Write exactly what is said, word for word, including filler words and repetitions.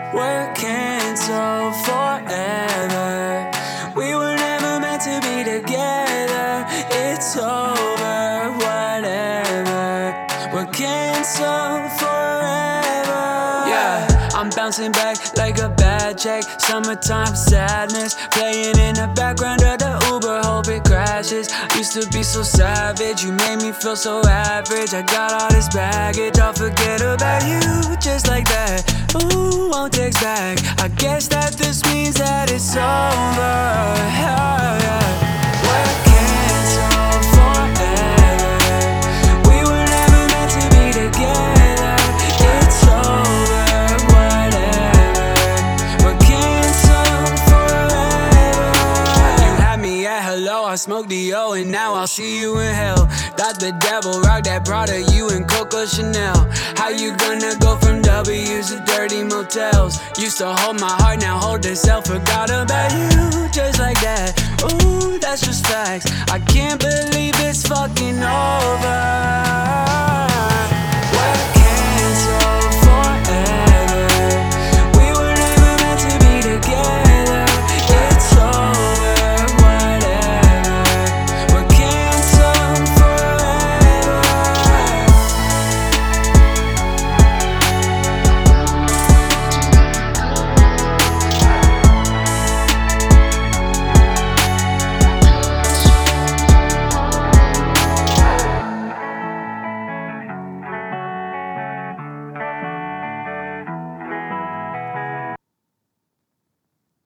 We're canceled forever. We were never meant to be together. It's over, whatever. We're canceled forever. Yeah, I'm bouncing back like a bad check. Summertime sadness playing in the background of the Uber, hope it crashes. Used to be so savage, you made me feel so average. I got all this baggage, I'll forget about you just like that. Ooh, won't text back. I guess that this means that it's over. Yeah, yeah. We're canceled forever. We were never meant to be together. It's over, whatever. We're canceled forever. You had me at hello, I smoked D O, and now I'll see you in hell. Thought the devil rocked that Prada, you and Coco Chanel. How you gonna go from W's to dirty motels? Used to hold my heart, now hold itself. Forgot about you just like that. Ooh, that's just facts. I can't believe it's fucking over.